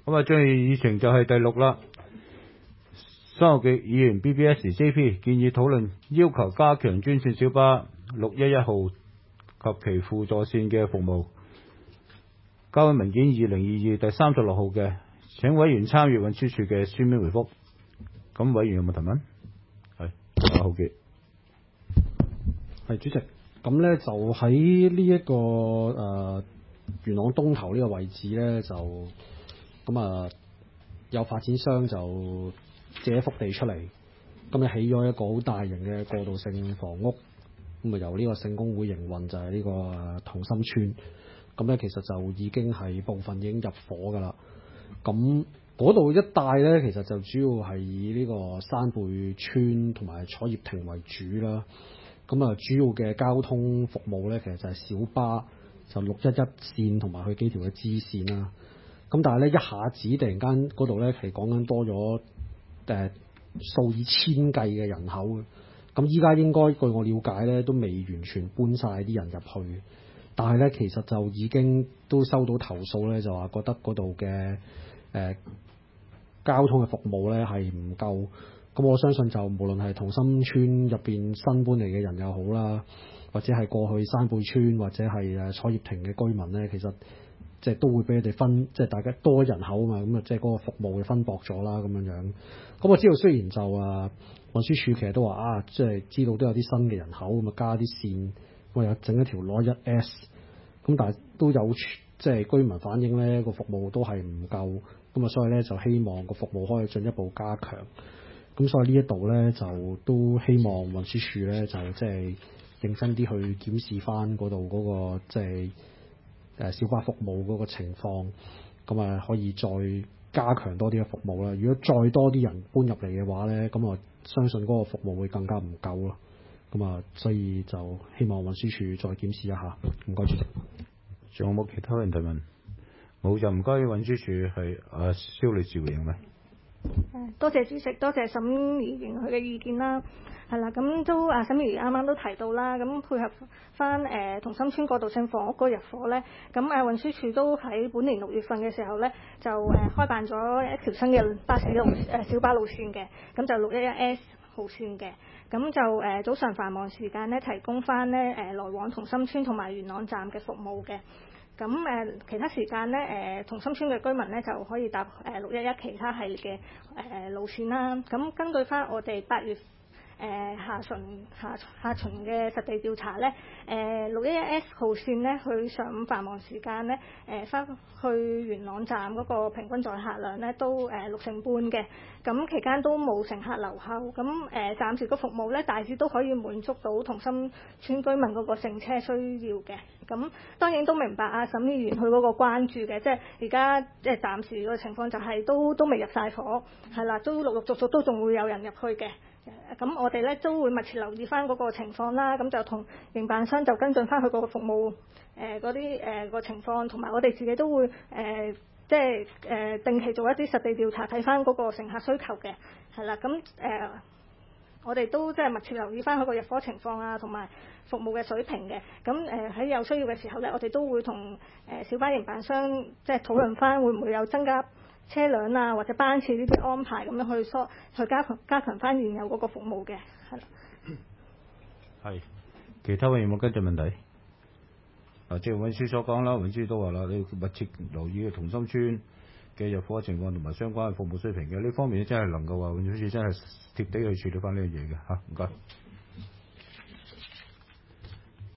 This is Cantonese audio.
咁啊，將議程就係第6啦。商務局議員 BBSJP 建議討論要求加強專線小巴611號及其輔助線嘅服務。交委文件2022第36號嘅，請委員參閱運輸署嘅書面回覆。咁委員有冇提問？係，浩傑。 係主席，咁咧就喺呢一個元朗東頭呢個位置咧，就有發展商就借一幅地出嚟，咁就起咗一個好大型嘅過渡性房屋，咁啊由呢個聖公會營運，就係呢個同心村。咁咧其實就已經係部分已經入伙㗎啦。咁嗰度一帶咧，其實就主要係以呢個山貝村同埋彩葉亭為主啦。咁啊，主要嘅交通服務咧，其實就係小巴，就611線同埋佢幾條嘅支線啦。咁但係咧，一下子突然間嗰度咧，係講緊多咗數以千計嘅人口嘅。咁依家應該據我了解咧，都未完全搬晒啲人入去。但係咧，其實就已經都收到投訴咧，就話覺得嗰度嘅交通嘅服務咧係唔夠。咁我相信就無論係同心村入邊新搬嚟嘅人又好啦，或者係過去山貝村或者係彩葉亭嘅居民咧，其實即係都會俾佢哋分，即係大家多人口啊嘛，咁啊即係嗰個服務嘅分薄咗啦咁樣樣。咁我知道雖然就運輸署其實都話即係知道都有啲新嘅人口，咁啊加啲線，咁又整一條111S，咁但係都有即係居民反映咧個服務都係唔夠，咁啊所以咧就希望個服務可以進一步加強。咁所以呢一度咧就都希望運輸署咧就即係認真啲去檢視翻嗰度嗰個即係小巴服務嗰個情況，咁啊可以再加強多啲嘅服務啦。如果再多啲人搬入嚟嘅話咧，咁我相信嗰個服務會更加唔夠咯。咁啊，所以就希望運輸署再檢視一下。唔該主席。 仲有冇其他人提問？冇就唔該運輸署係蕭女士回應咧。 多謝主席，多謝沈議員佢嘅意見啦。係啦，咁都沈議員啱啱都提到啦，咁配合翻同心村過渡性房屋嗰個入伙咧，咁運輸署都喺本年6月份嘅時候咧，就開辦咗一條新嘅巴士路小巴路線嘅，咁就611S號線嘅，咁就早上繁忙時間咧提供翻咧來往同心村同埋元朗站嘅服務嘅。咁其他時間咧同心村嘅居民咧就可以搭611其他系列嘅路線啦。咁根據翻我哋8月下旬嘅實地調查咧，611S號線咧，佢上午繁忙時間咧翻去元朗站嗰個平均載客量咧都6成半嘅。咁期間都冇乘客留後，咁暫時個服務咧大致都可以滿足到同心村居民嗰個乘車需要嘅。咁當然都明白沈議員佢嗰個關注嘅，即係而家即係暫時個情況就係都未入晒伙，係啦，都陸陸續續都仲會有人入去嘅。咁我哋咧都會密切留意翻嗰個情況啦，咁就同營辦商就跟進翻佢個服務嗰啲個情況，同埋我哋自己都會即係定期做一啲實地調查，睇翻嗰個乘客需求嘅，係啦，咁我哋都即係密切留意翻佢個入伙情況啊，同埋服務嘅水平嘅。咁喺有需要嘅時候咧，我哋都會同小巴營辦商即係討論翻會唔會有增加車輛啊或者班次呢啲安排，咁樣去加強翻現有嗰個服務嘅，係啦。 係，其他位有冇跟進問題？即係運輸所講啦，運輸都話啦，你密切留意嘅同心村嘅入伙情況同埋相關嘅服務水平嘅呢方面，真係能夠話運輸署真係貼地去處理翻呢樣嘢嘅嚇，唔該。